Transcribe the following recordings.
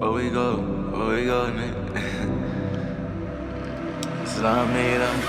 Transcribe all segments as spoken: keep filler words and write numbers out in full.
Where we go? Where we go, nigga? This is all made up.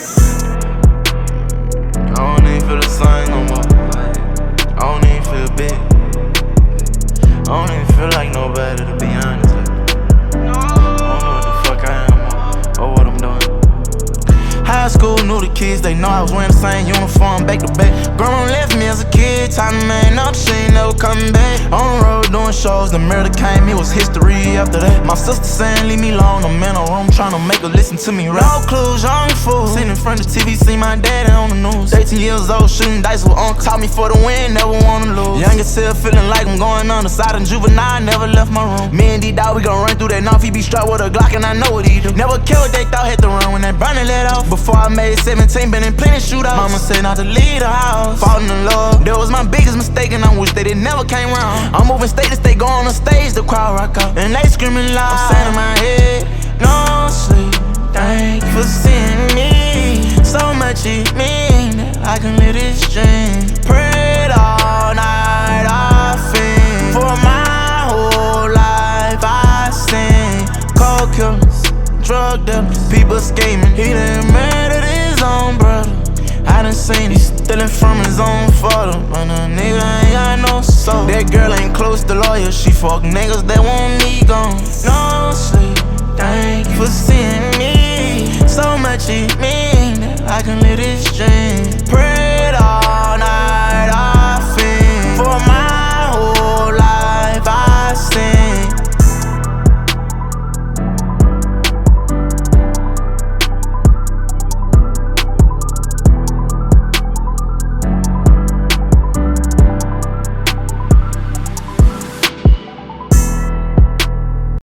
I don't even feel the sun no more. I don't even feel big. I don't even feel like nobody, to be honest. I don't know what the fuck I am or what I'm doing. High school knew the kids, they know I was wearing the same uniform back to back. Grown left me as a kid, time to man up, she ain't never coming back. On the road doing shows, the murder came, it was history after that. My sister saying leave me alone, I'm in a room trying to make her listen to me rap. No clues, young fool, sitting in front of the T V, see my daddy on the news. eighteen years old, shooting dice with uncle, taught me for the win, never wanna lose. Youngest self feeling like I'm going on the side of juvenile, never left my room. Me and D-Dog, we gon' run through that North, he be strapped with a Glock and I know what he do. Never care what they thought, hit the run when that burner let off. Before I made seventeen, been in plenty shootouts. Mama said not to leave the house, falling in love. That was my biggest mistake and I wish that it never came round. I'm moving state to state, go on the stage, the crowd rock out, and they screaming loud. I'm saying in my head, no sleep, thank you for seeing me. So much it mean that I can live this dream. Prayed all night, I think. For my whole life I sing. Cold killers, drug dealers, people scheming. He done murdered his own brother. I done seen he stealing from his own father. But a nigga ain't got no soul. That girl ain't close to loyal. She fuck niggas that want me gone. No sleep, thank you for seeing me. So much it mean that I can live this dream. Pray